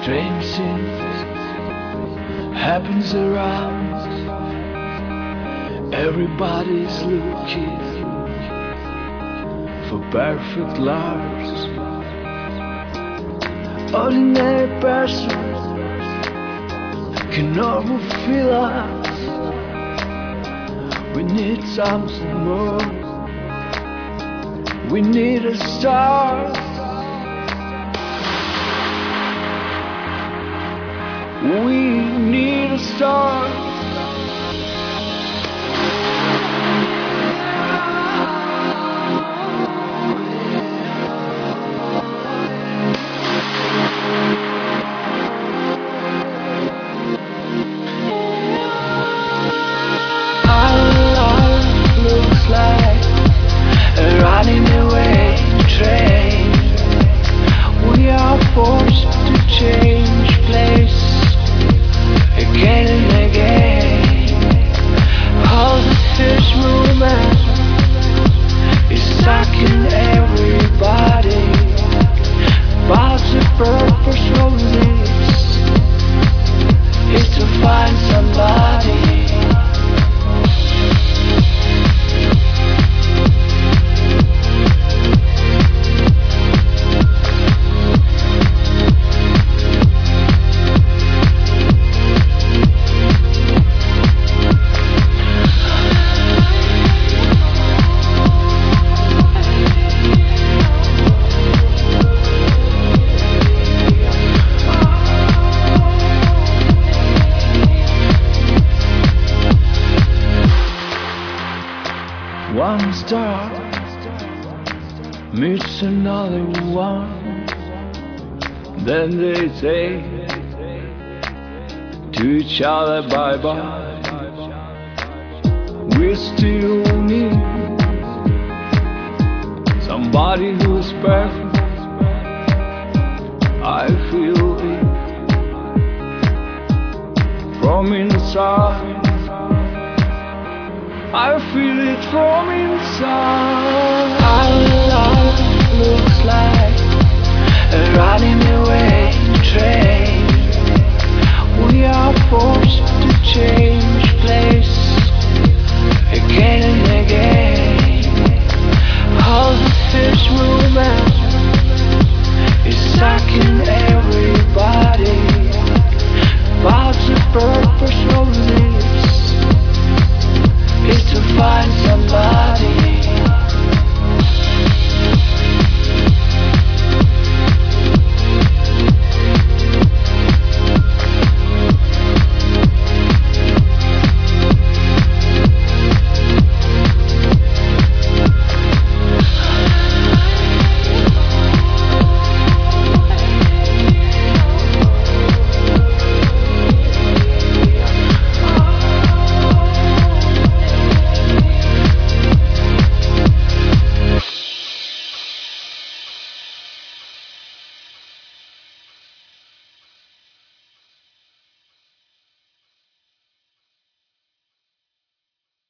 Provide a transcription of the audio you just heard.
Strange things happens around. Everybody's looking for perfect lovers. Ordinary person can never feel us. We need something more. We need a star. We need a star. Our life looks like a running away train. We are forced to change place again and again. All the fish movement is sucking everybody, but the purpose of this is to find somebody. One star meets another one, then they say to each other bye bye. We still need somebody who's perfect. I feel it from inside. I feel it from inside.